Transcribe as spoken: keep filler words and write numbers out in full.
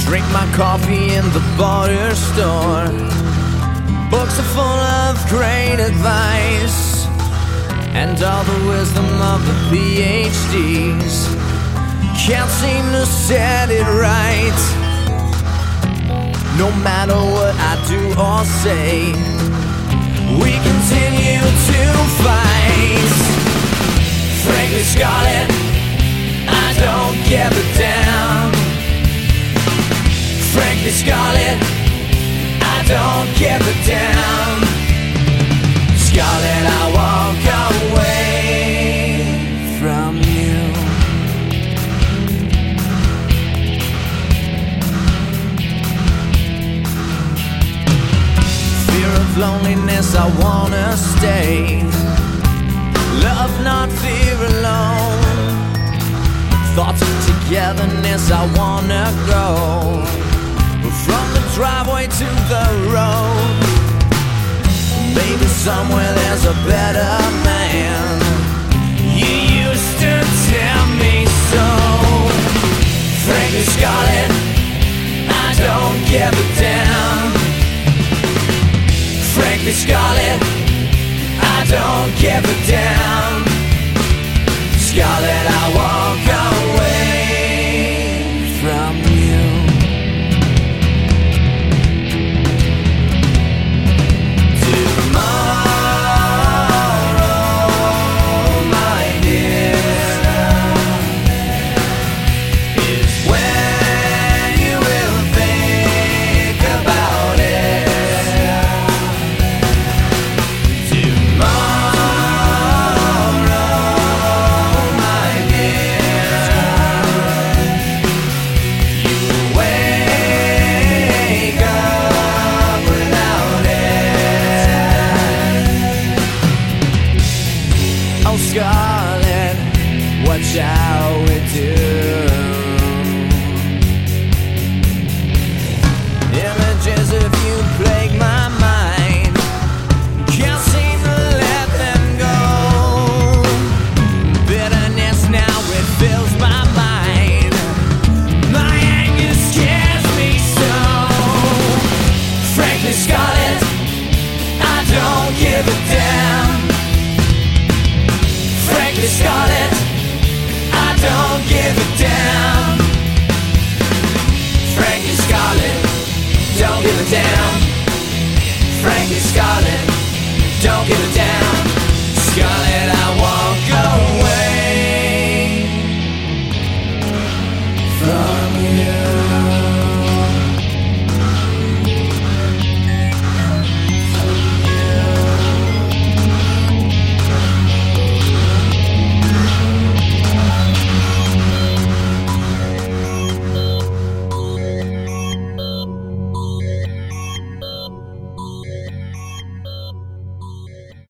Drink my coffee in the border store. Books are full of great advice and all the wisdom of the P H Ds. Can't seem to set it right. No matter what I do or say, we continue to fight. Frankly, Scarlett, I don't give a damn. Frankly, Scarlett, I don't give a damn. Scarlett, I walk away from you. Fear of loneliness, I wanna stay. Love, not fear alone. Thoughts of togetherness, I wanna go. From the driveway to the road. Maybe somewhere there's a better man. You used to tell me so. Frankly, Scarlett, I don't give a damn. Frankly, Scarlett, I don't give a damn. Scarlett, I walk away from you. Tomorrow, my dear, is when